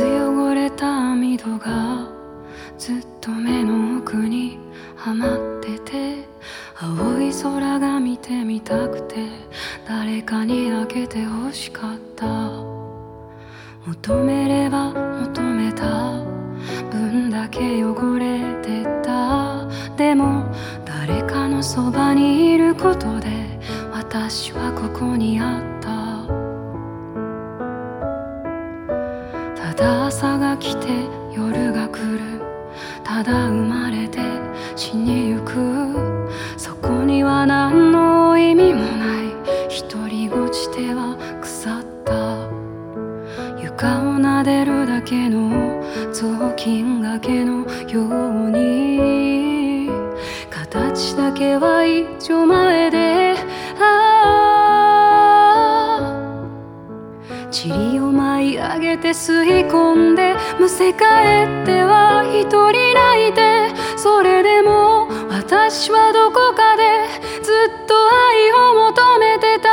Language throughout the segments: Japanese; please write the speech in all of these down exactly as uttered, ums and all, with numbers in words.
汚れた網戸がずっと目の奥にはまってて、青い空が見てみたくて誰かに開けて欲しかった。求めれば求めた分だけ汚れてた。でも誰かのそばにいることで私はここにあった。ただ朝が来て夜が来る、ただ生まれて死にゆく。そこには何の意味もない独りごちては腐った床を撫でるだけの雑巾がけのように、形だけは一丁前で、ああ塵を舞い上げて吸い込んで、むせ返っては一人泣いて、それでも私はどこかでずっと愛を求めてた。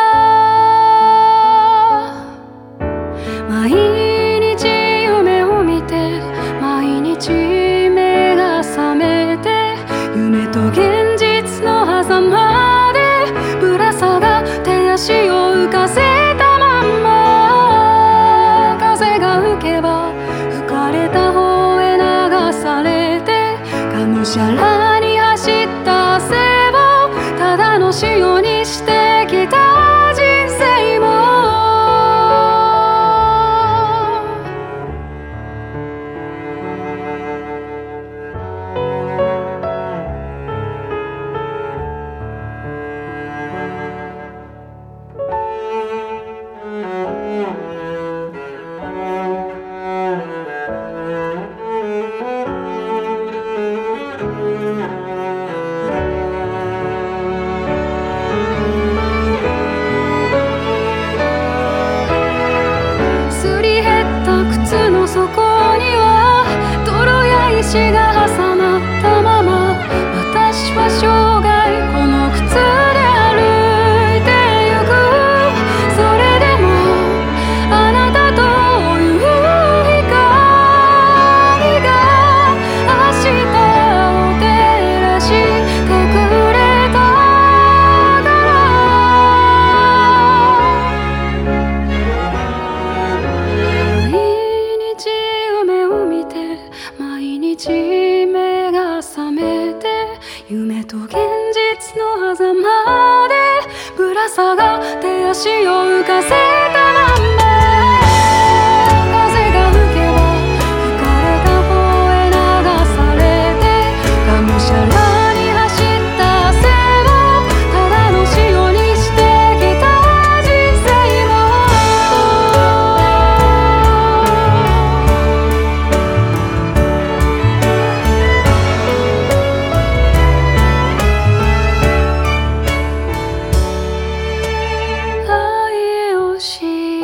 毎日夢を見て毎日目が覚めて、夢と現実の狭間でぶら下が手足を浮かせたまんま、風が吹けば吹かれた方へ流されて、がむしゃらに走った汗をただの塩にしてきた人生も、そこには泥や石が挟まったまま、私は生涯この靴で歩いてゆく。それでもあなたという光が明日を照らしてくれた毎日目が覚めて、夢と現実の狭間でぶら下が手足を浮かせたまんま、風が吹けば吹かれた方へ流されて、がむしゃらに走った汗をただの塩にしてきた人生も、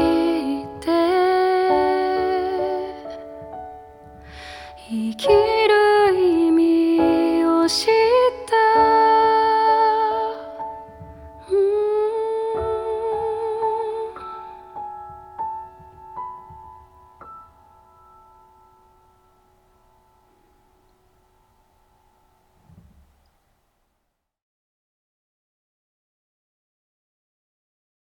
生きる